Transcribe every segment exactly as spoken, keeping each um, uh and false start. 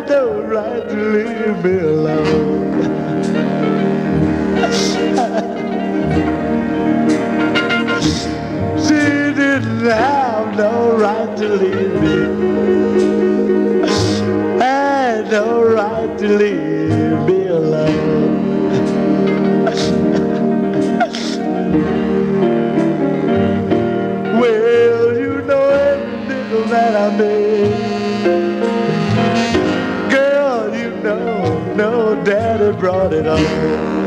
no right to leave me alone. She didn't have no right to leave me. Had no right to leave me alone. Well, you know every nickel that I made. Girl, you know, no daddy brought it on.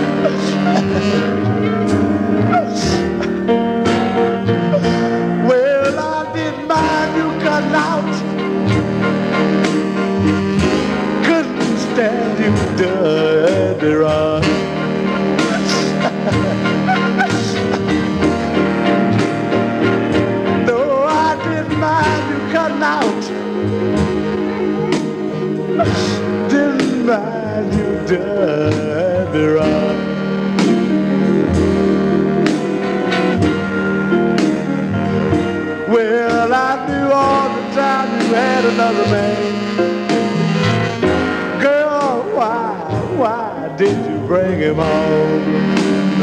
Well, I didn't mind you cutting out. Couldn't stand you dirty run. No, I didn't mind you cutting out. Didn't mind you dirty run. Well, I knew all the time you had another man. Girl, why, why did you bring him home?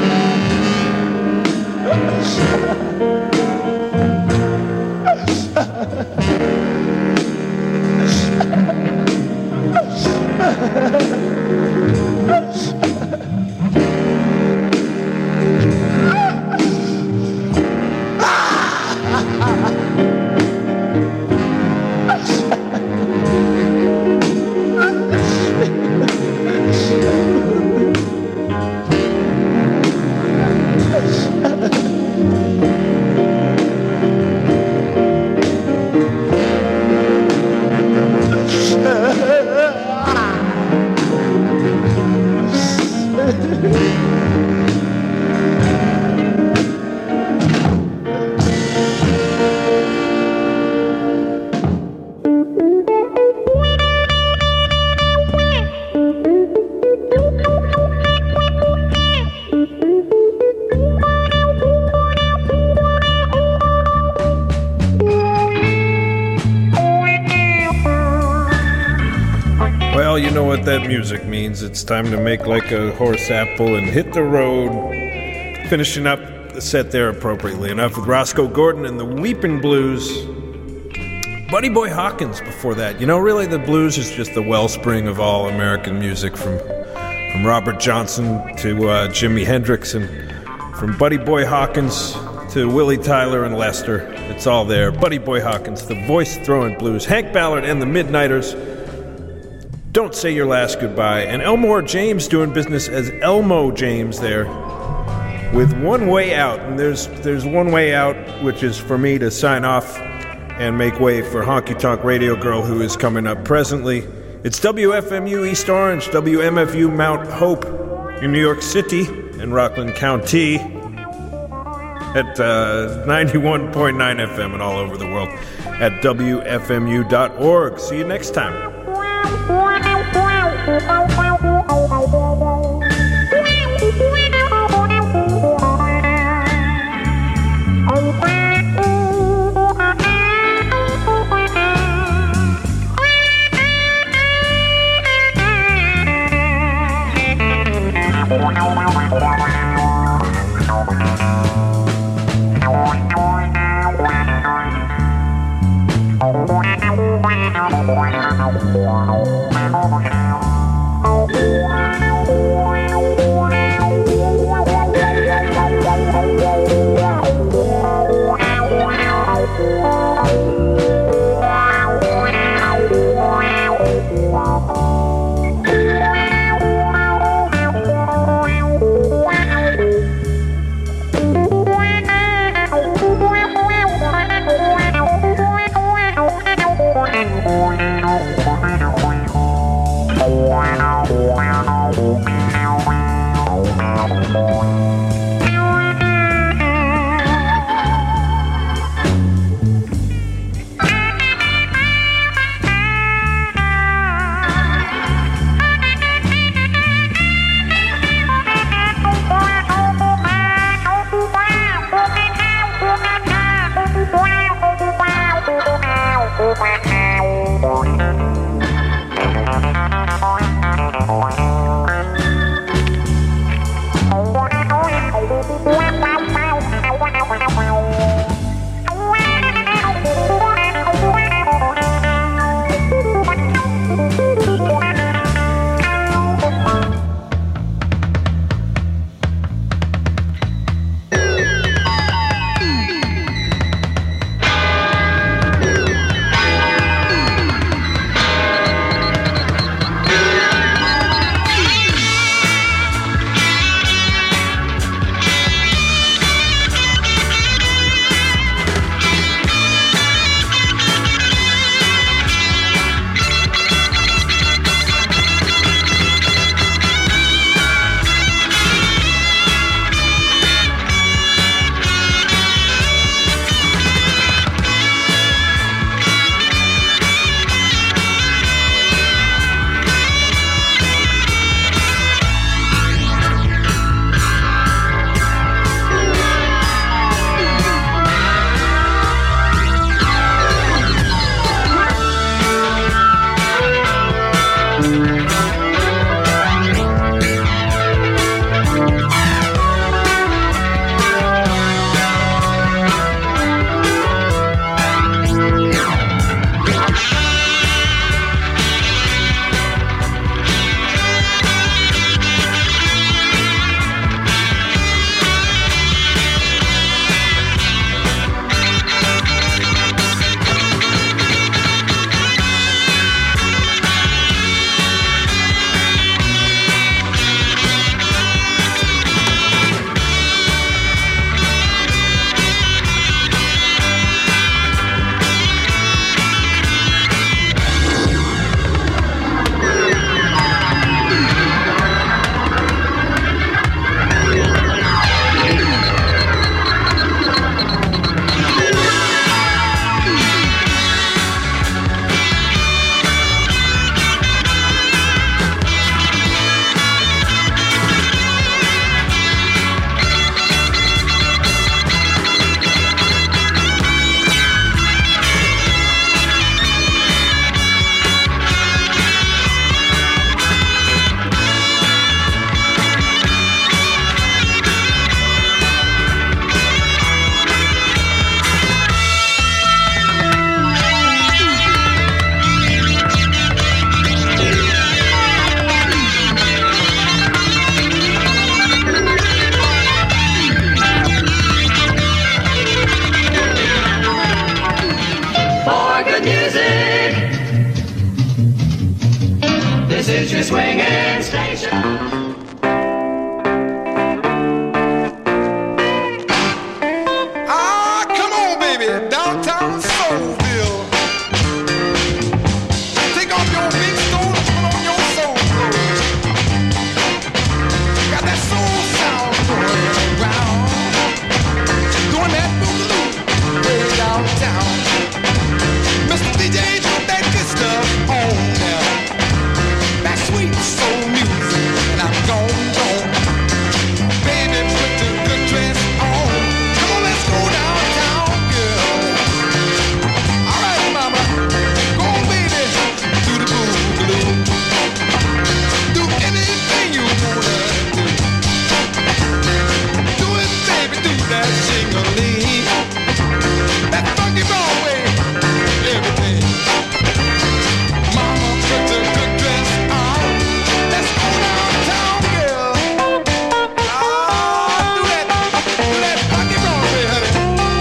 That music means it's time to make like a horse apple and hit the road. Finishing up the set there appropriately enough with Roscoe Gordon and the Weeping Blues. Buddy Boy Hawkins before that. You know, really the blues is just the wellspring of all American music, from from Robert Johnson to uh, Jimi Hendrix, and from Buddy Boy Hawkins to Willie Tyler and Lester. It's all there. Buddy Boy Hawkins, the voice-throwing blues. Hank Ballard and the Midnighters. Don't Say Your Last Goodbye. And Elmore James doing business as Elmo James there with One Way Out. And there's there's one way out, which is for me to sign off and make way for Honky Tonk Radio Girl, who is coming up presently. It's W F M U East Orange, W M F U Mount Hope in New York City and Rockland County at uh, ninety-one point nine F M and all over the world at W F M U dot org. See you next time. Wow. is your swinging station. Downtown Soulville. Take off your big stone and put on your soul clothes. Got that soul sound going around. Doing that boogaloo way downtown. Mister D J, put that good stuff on there. That sweet soul music, and I'm gone, gone. Baby, put the good dress on. Come on, let's go downtown, girl. Do anything you wanna do. Do it, baby, do that jingling. That funky Broadway, everything. Mama, put the good dress on. Let's go downtown, girl. Ah, do that, do that funky Broadway, honey.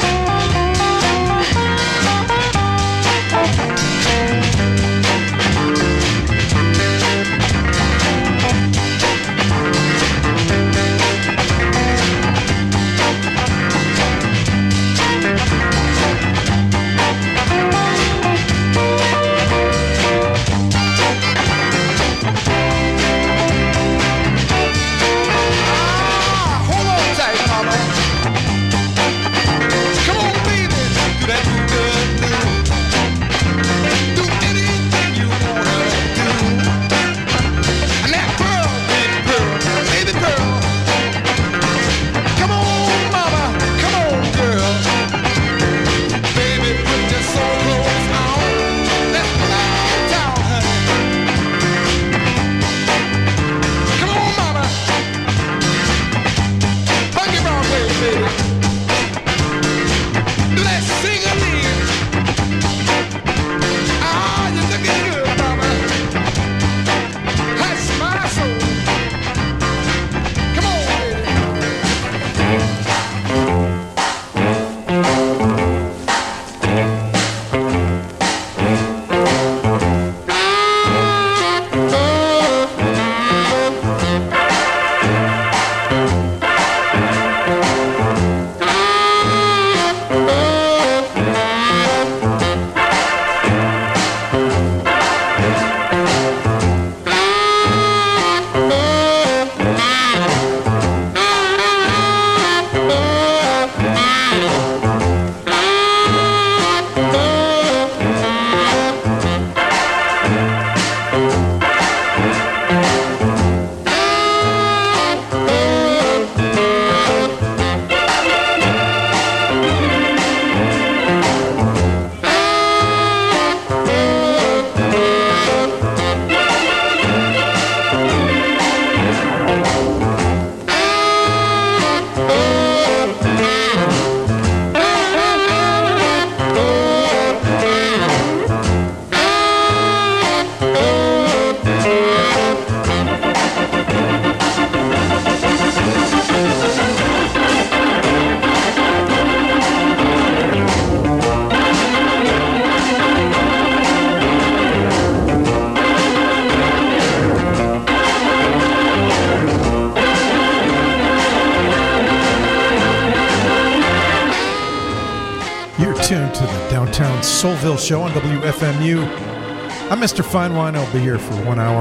Soulville Show on W F M U. I'm Mister Fine Wine. I'll be here for one hour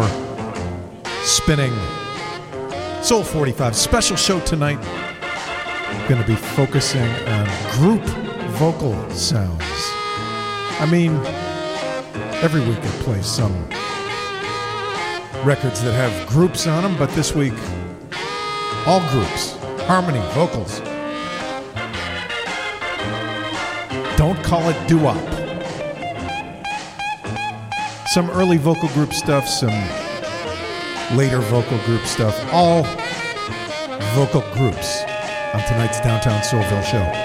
spinning Soul forty-five. Special show tonight. I'm going to be focusing on group vocal sounds. I mean, every week I play some records that have groups on them, but this week, all groups, harmony, vocals. Don't call it doo-wop. Some early vocal group stuff, some later vocal group stuff, all vocal groups on tonight's Downtown Soulville Show.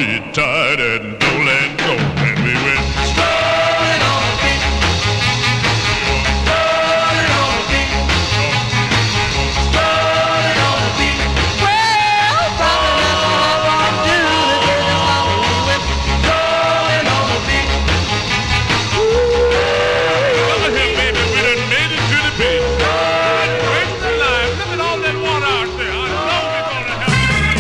me tight and don't let go. And we went strolling on the beat, strolling on the beat, strolling on the beat. Well, probably that's all I want to do today. We went strolling on the beat. Ooh, look at here, baby, we done made it to the beat. Great alive, look at all that water out there. I know we're gonna have.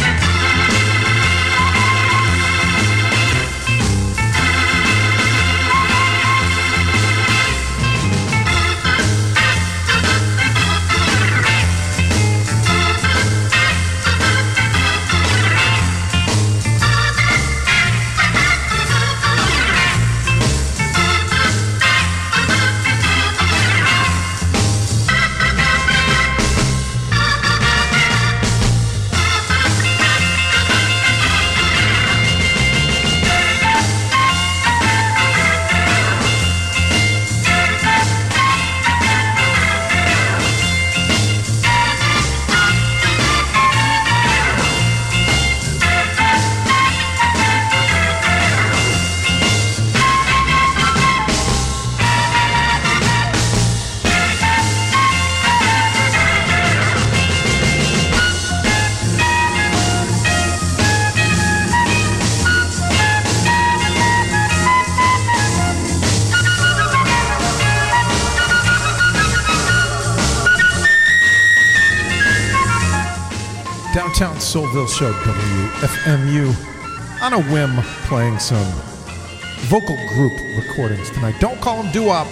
Downtown Soulville Show, W F M U, on a whim, playing some vocal group recordings tonight. Don't call them doo-wop.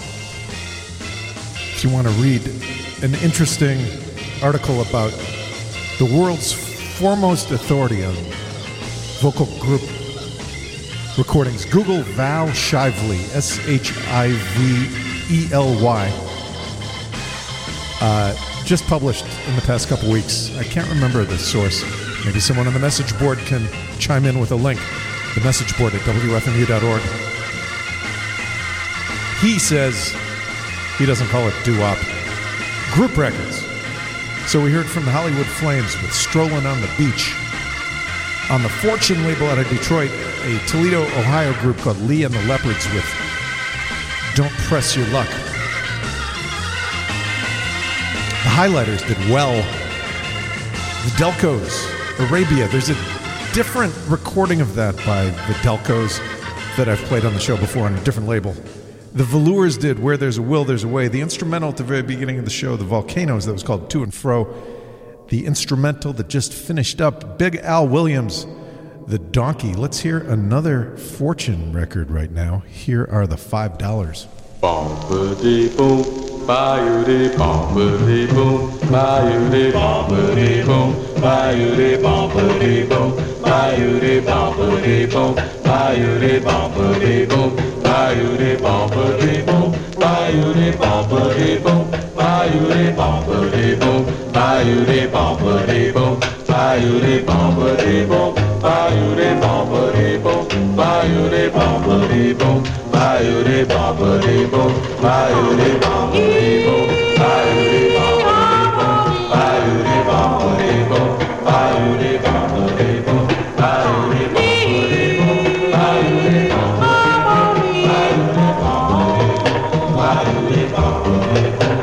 If you want to read an interesting article about the world's foremost authority on vocal group recordings, Google Val Shively, S H I V E L Y. Uh, just published in the past couple weeks. I can't remember the source. Maybe someone on the message board can chime in with a link. The message board at W F M U dot org. He says he doesn't call it doo-wop. Group records. So we heard from the Hollywood Flames with Strolling on the Beach. On the Fortune label out of Detroit, a Toledo, Ohio group called Lee and the Leopards with Don't Press Your Luck. The Highlighters did Well. The Delcos, Arabia. There's a different recording of that by the Delcos that I've played on the show before on a different label. The Velours did Where There's a Will, There's a Way. The instrumental at the very beginning of the show, The Volcanoes, that was called To and Fro. The instrumental that just finished up, Big Al Williams, The Donkey. Let's hear another Fortune record right now. Here are the five dollars. Boom-ba-dee-boom. Ba-you-dee bum-ba-dee-boom, ba-you-dee bum-ba-dee-boom, ba-you-dee bum-ba-dee-boom, ba-you-dee bum-ba-dee-boom, ba-you-dee bum-ba-dee-boom, ba-you-dee bum-ba-dee-boom, ba-you-dee bum-ba-dee-boom, ba-you-dee bum-ba-dee-boom, ba-you-dee bum-ba-dee-boom, ba-you-dee bum-ba-dee-boom, ba-you-dee bum-ba-dee-boom, ba-you-dee bum-ba-dee-boom, ba-you-dee bum-ba-dee-boom, ba-you-dee bum-ba-dee-boom, ba-you-dee bum-ba-dee-boom, ba-you-dee bum-ba-dee-boom, ba-you-dee bum-ba-dee-boom, ba-you-dee bum-ba-dee-boom, ba-you-dee bum-ba-dee-boom, ba-you-dee bum-ba-dee-boom.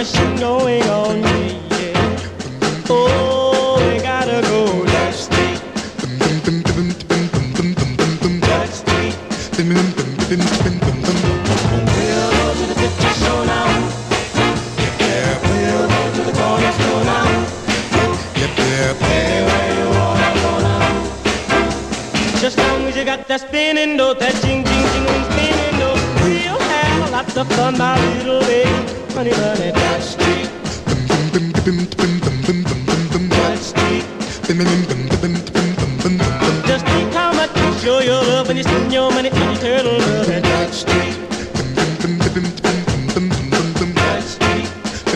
machine going on me, yeah. Oh, we gotta go that street. That street. We'll go to the fifty show now. Yeah, we'll go to the corner store now. Anywhere you wanna go now. Just long as you got that spinning dough, that jing jing jing spinning dough, we'll have lots of fun, my little baby. Honey, honey, that street. That street. Just think how much you show your love when you spend your money on your turtle love at that street. That street.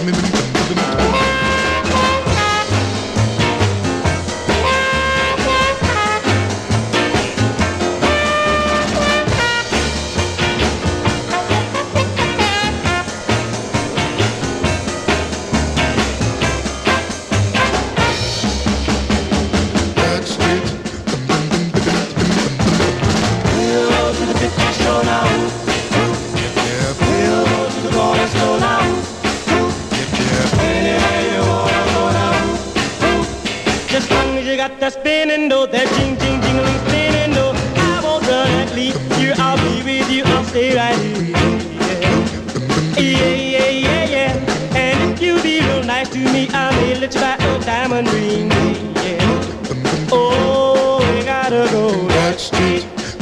That spinning dough, that jing jing jingling spinning dough. I won't run and leave you. I'll be with you. I'll stay right here. Yeah, yeah, yeah, yeah. And if you be real nice to me, I may let you buy a diamond ring. Yeah. Oh, we gotta go that street.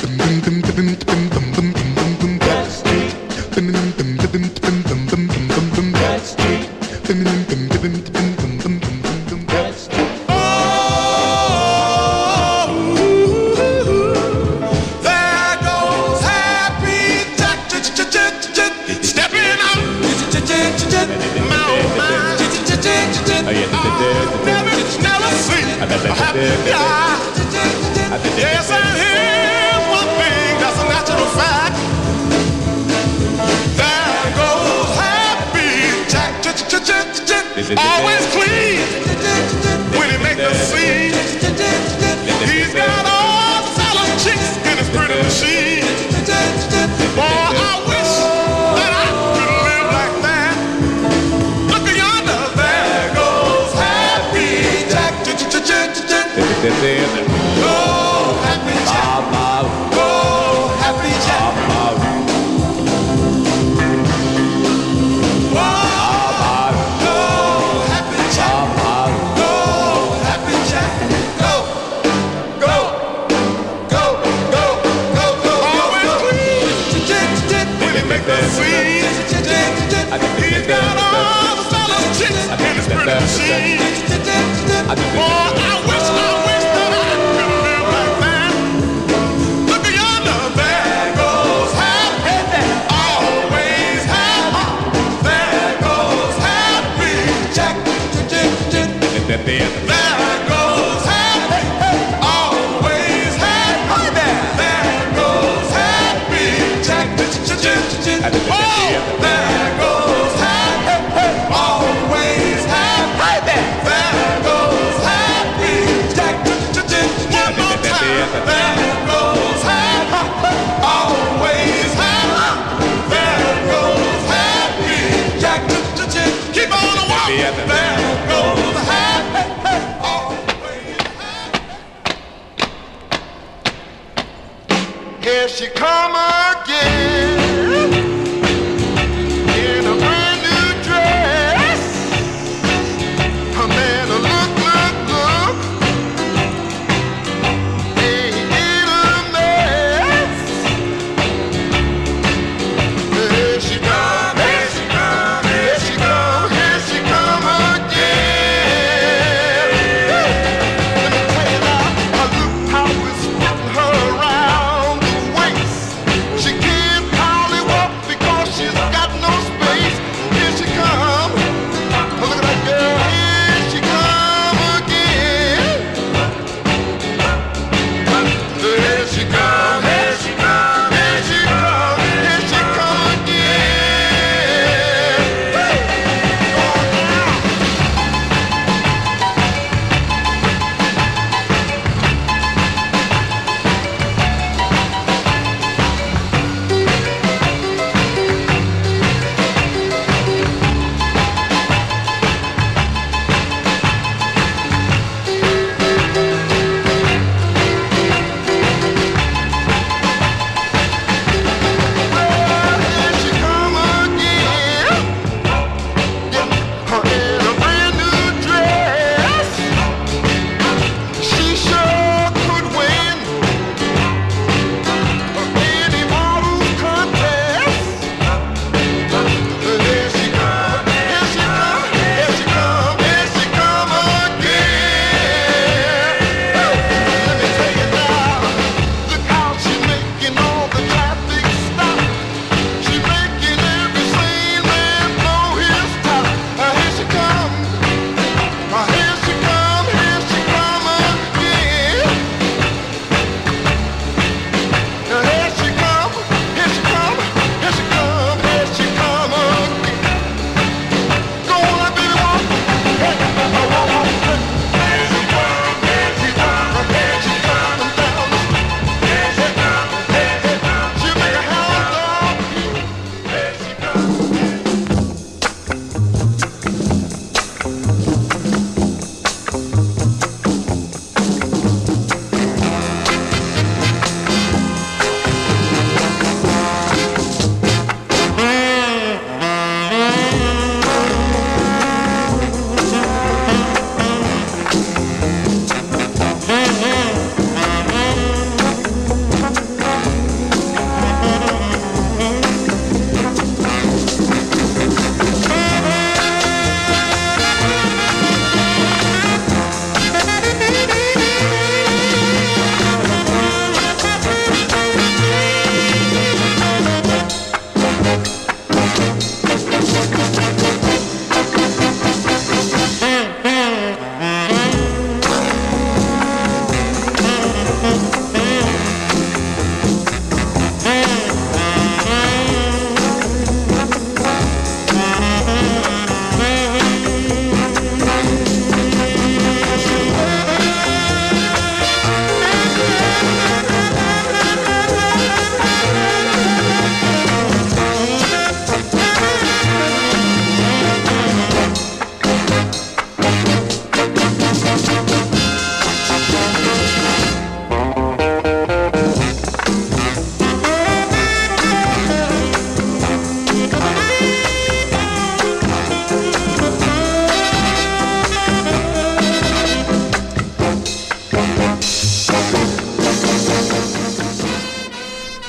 That street. That street. Yes, and here's one thing that's a natural fact. There goes Happy Jack, always clean when he makes the scene. He's got all the salad chicks in his pretty machine. Boy, I wish that I could live like that. Look yonder, there goes Happy Jack. Go Happy Jack. Go Happy Jack. Whoa. Go Happy Jack. Go Happy Jack. Go. Go. Go. Go. Go. Go. Always clean. When he make the scene. He's got all the fellas chicks in his pretty machine. Boy, I wish, I wish that I could live like that. Look yonder, there goes Happy, always happy. There goes Happy Jack. There goes Happy, always happy. There goes Happy Jack. Oh, there goes Happy, always happy. There goes Happy Jack. One more time. There goes Happy, always happy. There goes Happy Jack. Keep on walking. There goes Happy, always happy. Here she come again. How we spin her around the waist. She can't power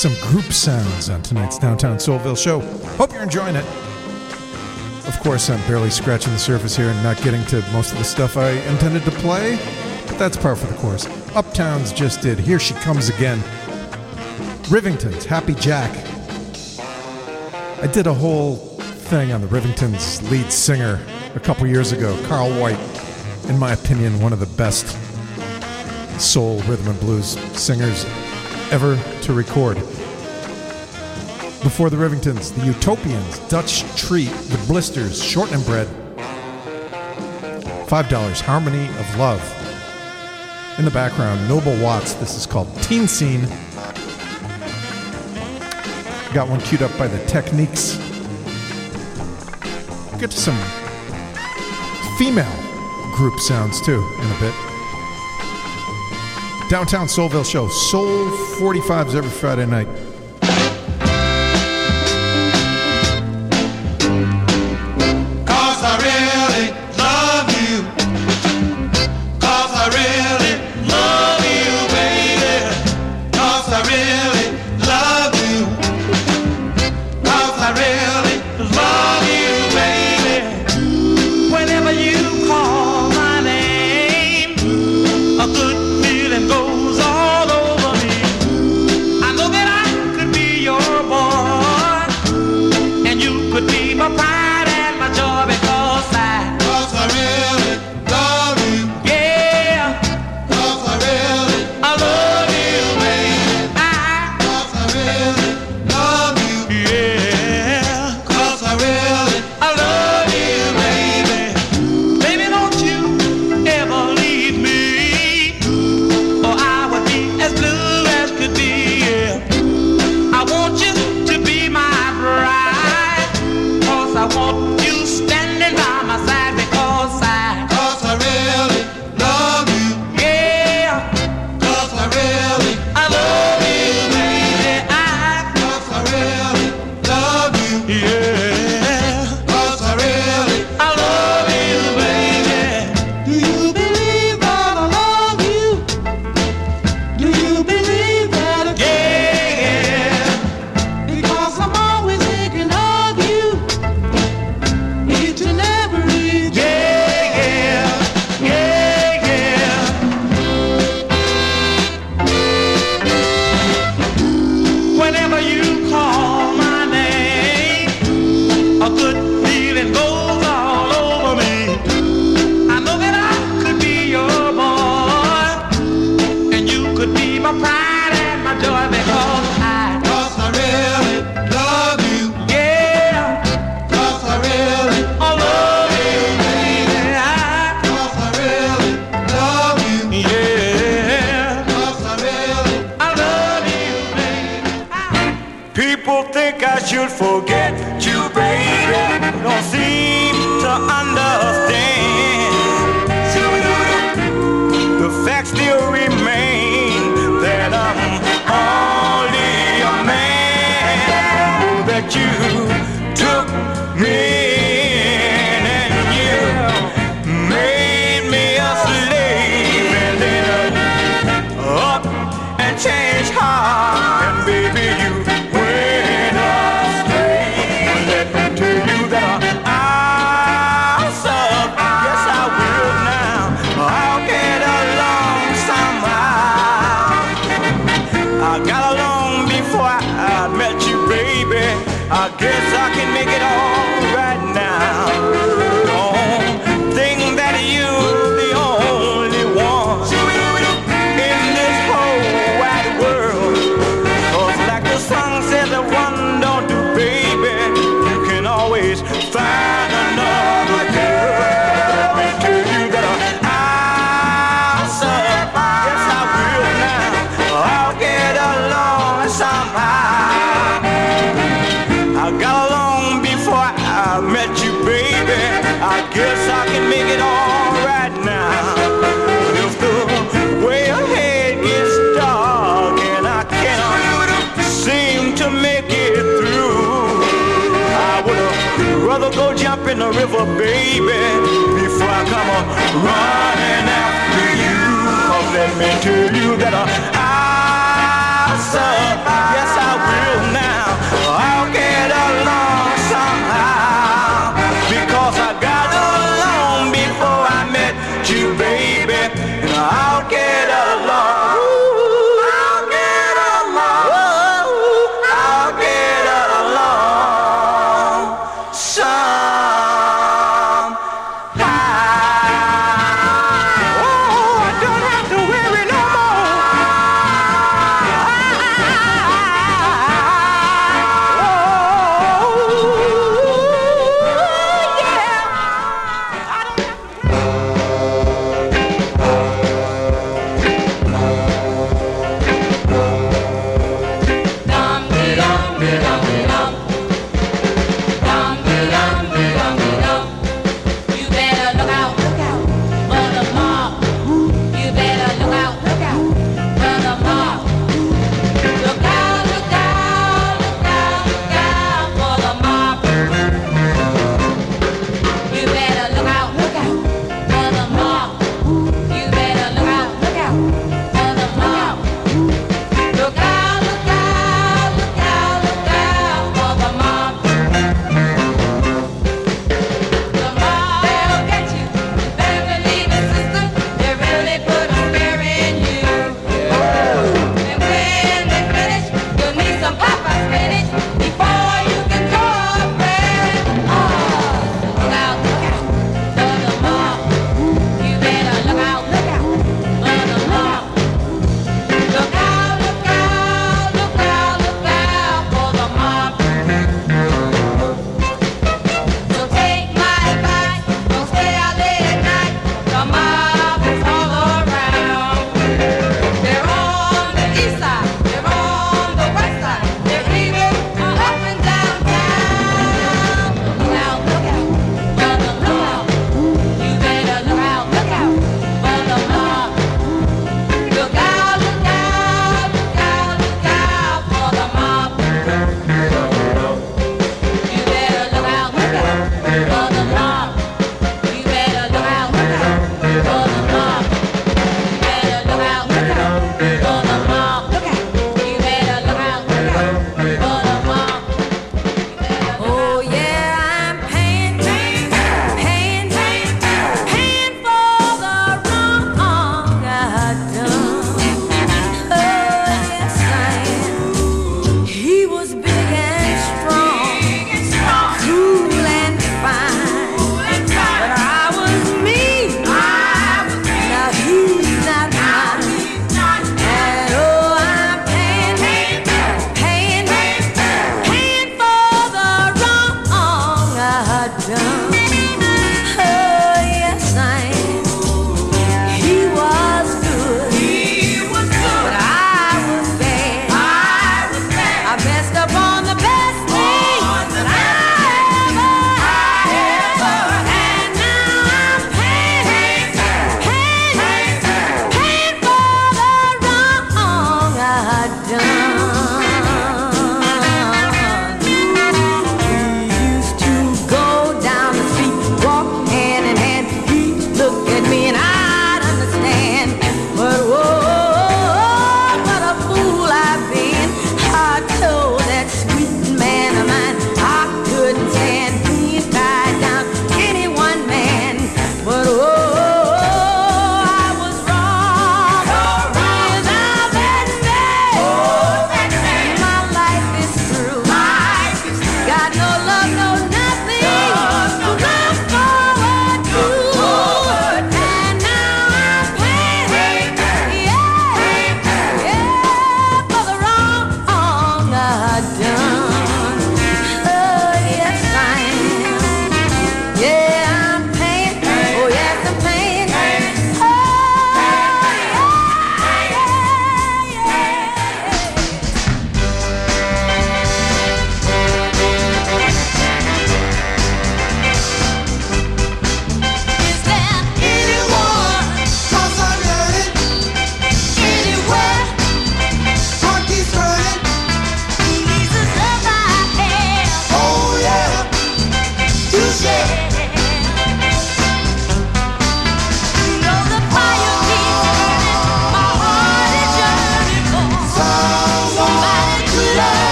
Some group sounds on tonight's Downtown Soulville show. Hope you're enjoying it. Of course, I'm barely scratching the surface here and not getting to most of the stuff I intended to play, but that's par for the course. Uptowns just did Here She Comes Again. Rivingtons, Happy Jack. I did a whole thing on the Rivingtons lead singer a couple years ago, Carl White. In my opinion, one of the best soul, rhythm, and blues singers ever to record. Before the Rivingtons, the Utopians, Dutch Treat, the Blisters, Short and Bread. five dollars, Harmony of Love. In the background, Noble Watts. This is called Teen Scene. Got one queued up by the Techniques. Get to some female group sounds too in a bit. Downtown Soulville show, Soul forty-fives every Friday night. Cause I really love you. Cause I really love you, baby. Cause I really love you. Cause I really love you, baby. Whenever you call my name, a good feeling goes all over me. I know that I could be your boy, and you could be my pride and my joy because I, Cause I really love you. yeah, Cause I really, I love you, baby. I, cause I really love you. yeah, Cause I really, I love you, baby. Baby, don't you ever leave me, or I would be as blue as could be. Yeah. I want you to be my bride, cause I want you standing by my side because I, cause I really love you. yeah, Cause I really, I love you, baby. I, cause I really love you. yeah, Cause I really, I love you, baby. do you believe that I love you? Do you believe that I Yeah, Because I'm always thinking of you. Each and every day. yeah, yeah, yeah, yeah. Whenever you call my name, a good feeling goes all over me. I know that I could be your boy, and you could be my pride and my joy because I, Cause I really love you. yeah, Cause I really, I love you, baby. I, cause I really love you. yeah. Cause I really, I love you, baby. People think I should forget you, baby. Don't seem to understand. The fact still remain that I'm only a man. That you took me in and you made me a slave and then up and changed heart. And baby, you went astray. Let me tell you that I'll sub. Yes, I will now. I'll get along somehow. I got along before I met you, baby. I guess I can make it all right now. Don't think that you're the only one in this whole wide world. 'Cause like the song says, the one don't do, baby, you can always find another girl. Let me tell you that I'll sub. Yes, I will now. I'll get along somehow. I got along before I met you, baby. I guess I can make it all right now. If the way ahead is dark and I cannot seem to make it through, I would rather go jump in the river, baby, before I come a running after you. Oh, let me tell you that I'll sub. Yes, I Without that man,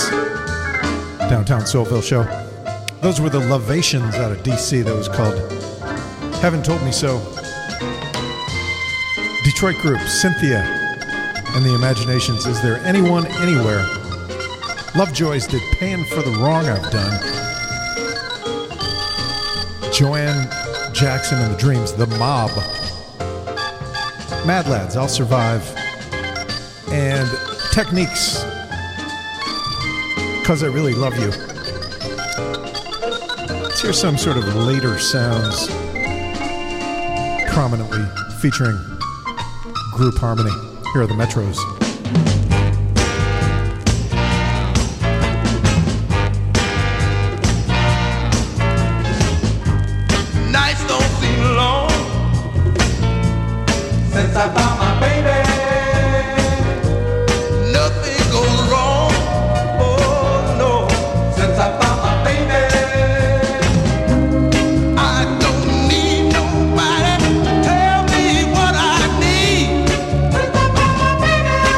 this Downtown Soulville show. Those were the Lovations out of D C. That was called Haven't Told Me So. Detroit group Cynthia and the Imaginations. Is There Anyone Anywhere? Lovejoys did Paying for the Wrong I've Done. Joanne Jackson and the Dreams, The Mob. Mad Lads, I'll Survive. And Techniques, Cause I Really Love You. Let's hear some sort of later sounds prominently featuring group harmony. Here are the Metros. Nights don't seem long since I found my baby. Nothing goes wrong, oh no, since I found my baby. I don't need nobody to tell me what I need. Since I found my baby.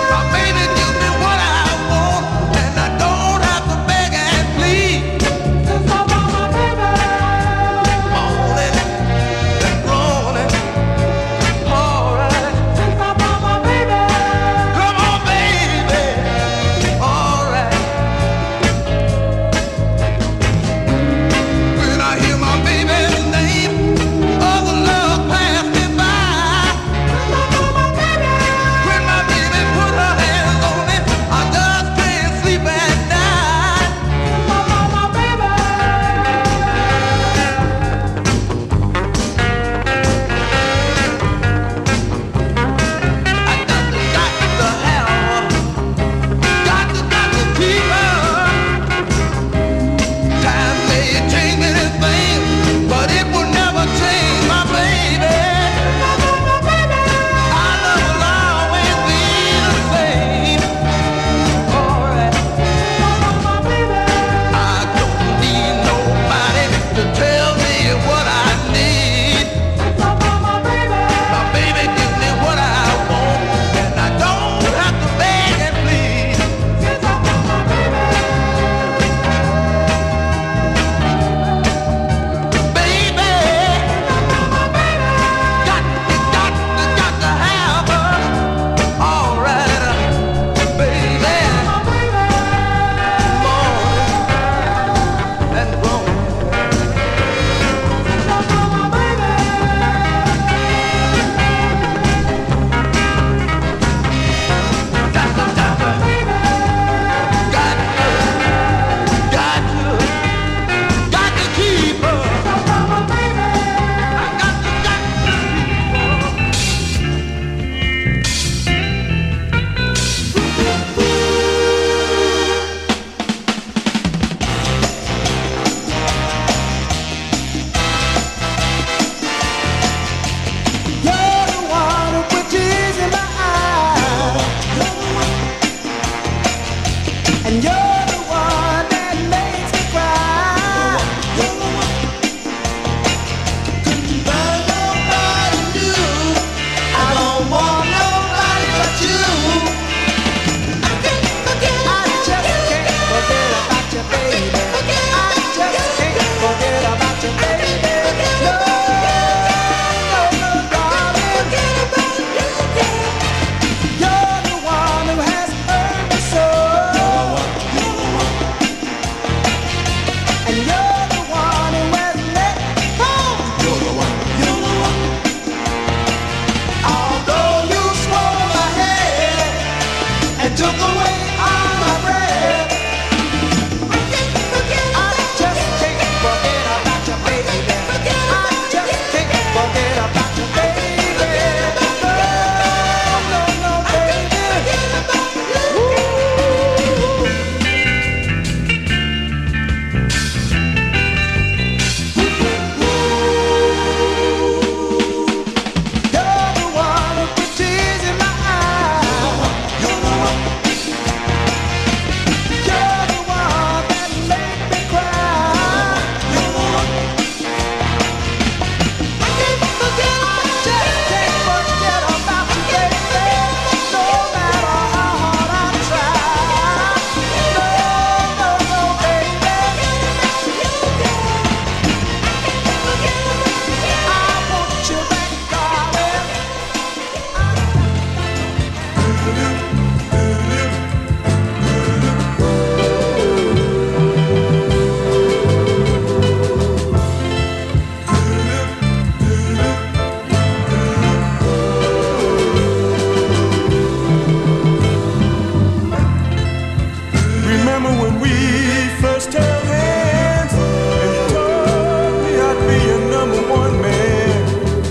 Remember when we first held hands and you told me I'd be your number one man.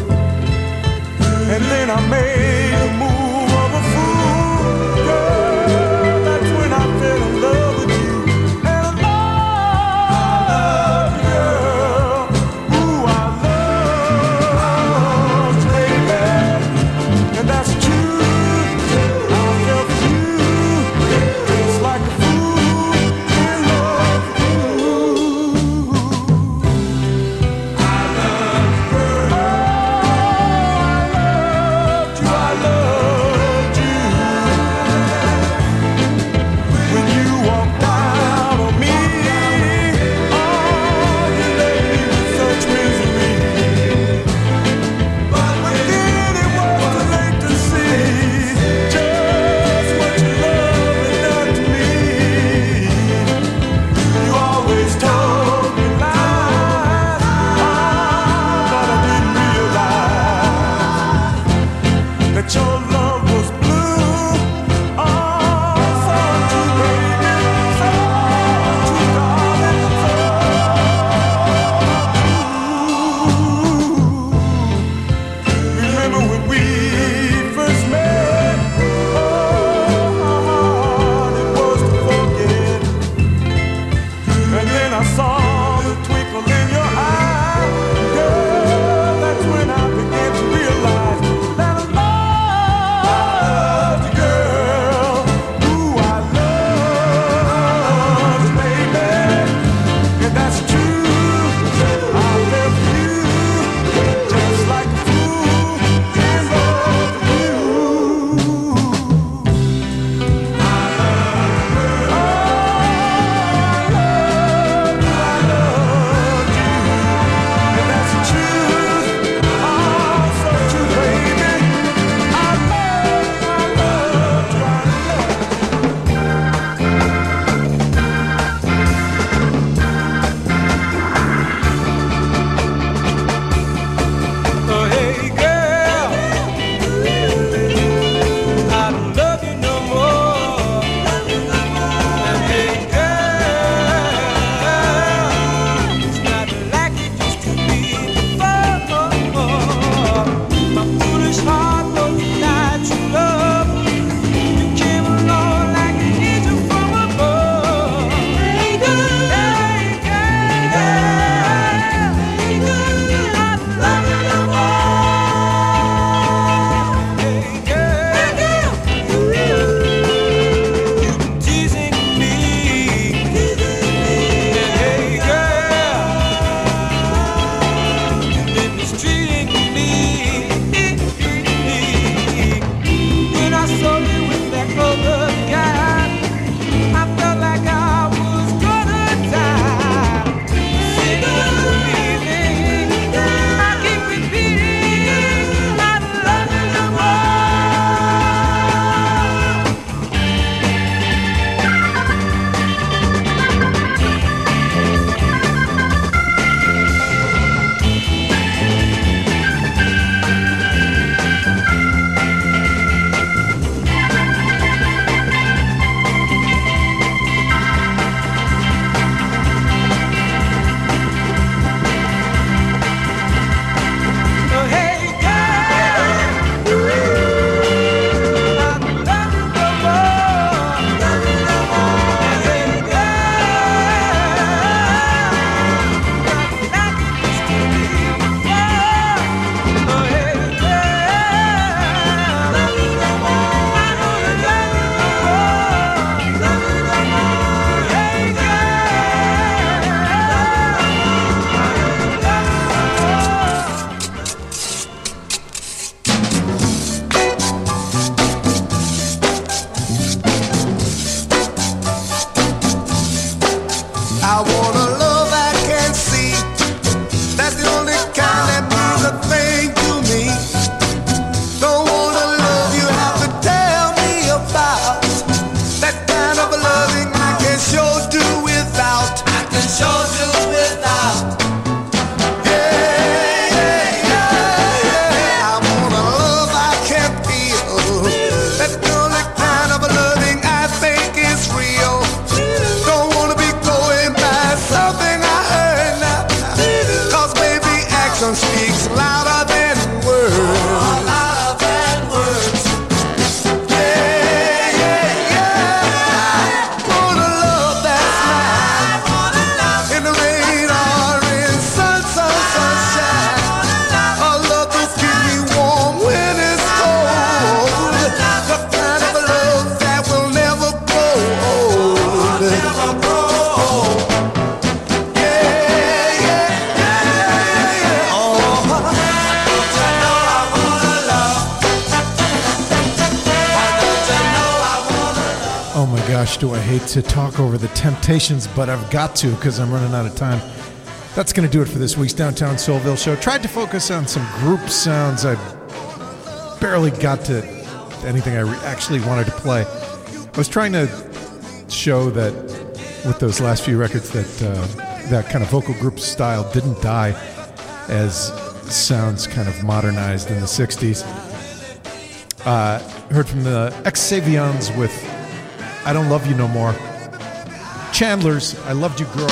And then I made the move of a fool. Girl, that's when I fell in love with you. And I love you, girl. Ooh, I love you, baby. And that's true. I felt you just like a fool in love with you. I love you, girl. Oh, I loved you, I loved you. When you walked out on me, oh, you left me with such misery. But then it was too late to see just what your love had done to me. You always told me lies, but I didn't realize that your love was blue. Oh, so true, baby, so true, darling, so true. Remember when we first met? Oh, how hard it was to forget. And then I saw the twinkle in your eye. Girl, that's when I began to realize that I loved you, girl. Ooh, I love you, baby. And that's true. I left you just like a fool in love with you. I love you, girl. Oh, I love you, I love you. And that's true. Oh, so true, baby. I love you, I love you, I love you. Oh, hey, girl, I don't love you no more. And hey, girl, it's not like it used to be before. My foolish heart knows not true love. You came along like an angel from above. Hey, girl, hey, girl, hey, girl, I don't love you no more. Hey, girl, you've been teasing me. Hey, girl, you've been mistreating me. When I saw you with that other guy, I felt like I was gonna die. Sing believing, I keep repeating, I love you no more. Oh, hey, girl, I love you no more. Hey, girl, like it used to be before. Oh, hey, girl, I don't love you no more. Hey, I want a love I can see. That's the only kind that means a thing to me. Don't want a love you have to tell me about. That kind of loving I can sure do without. I can sure do without. Yeah, yeah, yeah, yeah. I want a love I can feel. That's the only kind of loving I think is real. Gosh, do I hate to talk over the Temptations, but I've got to because I'm running out of time. That's going to do it for this week's Downtown Soulville show. Tried to focus on some group sounds. I barely got to anything I re- actually wanted to play. I was trying to show that with those last few records that uh, that kind of vocal group style didn't die as sounds kind of modernized in the sixties. Uh, heard from the Ex-Savions with I Don't Love You No More. Chandler's I Loved You Girl.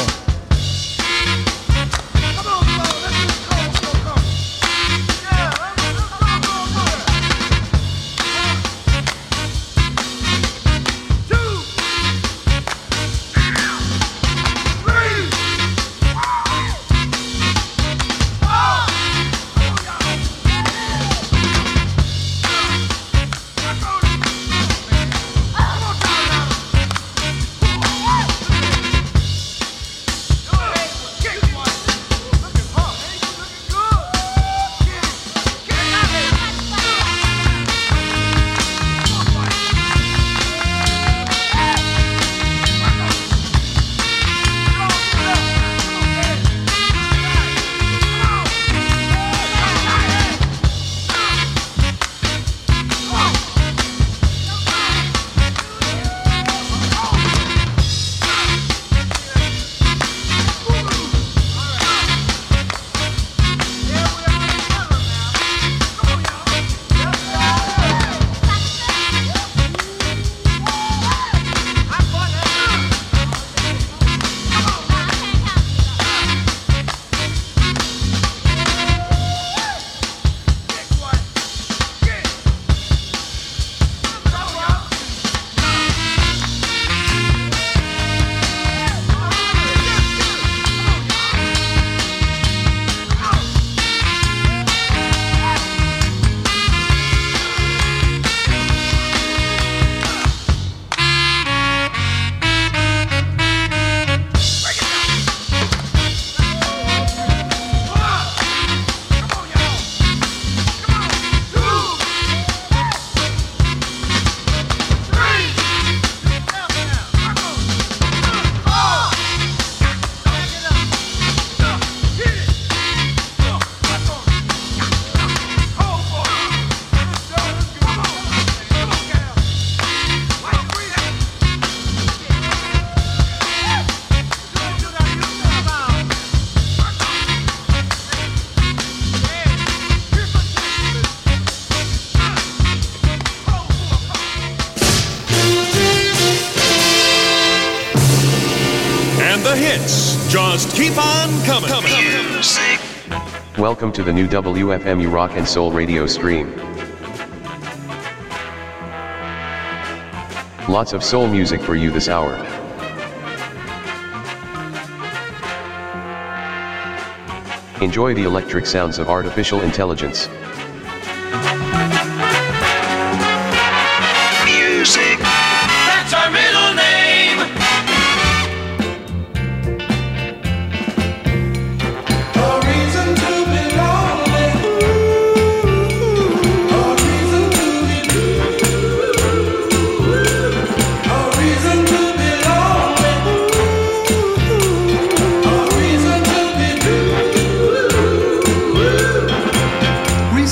Just keep on coming. Music. Welcome to the new W F M U Rock and Soul radio stream. Lots of soul music for you this hour. Enjoy the electric sounds of artificial intelligence. Music. That's our middle name. Reason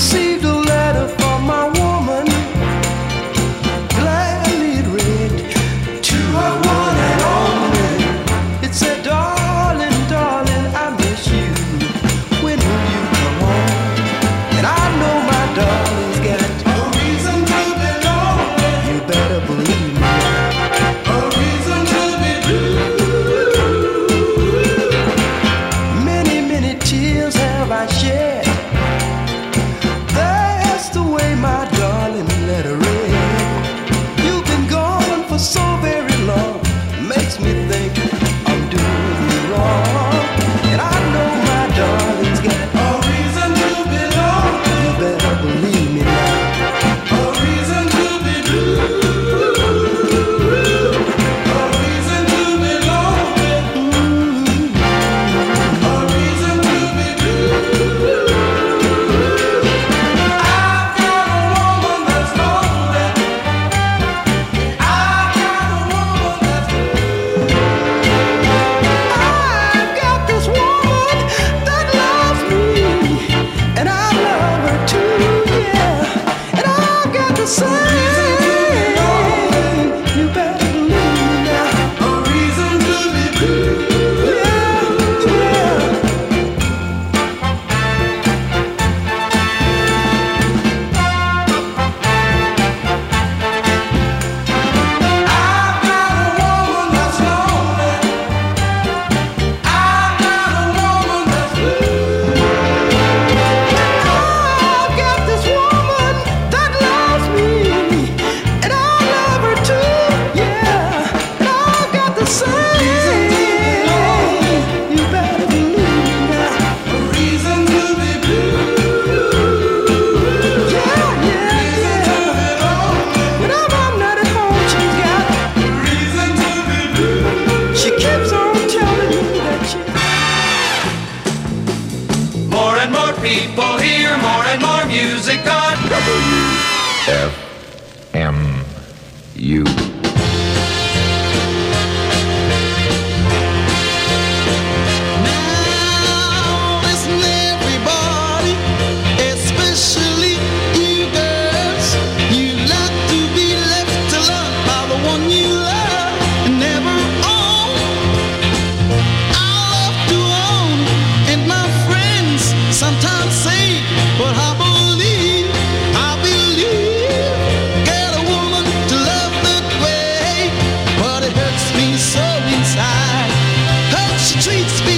F M U. Sometimes say, but I believe, I believe, get a woman to love that way, but it hurts me so inside. How she treats me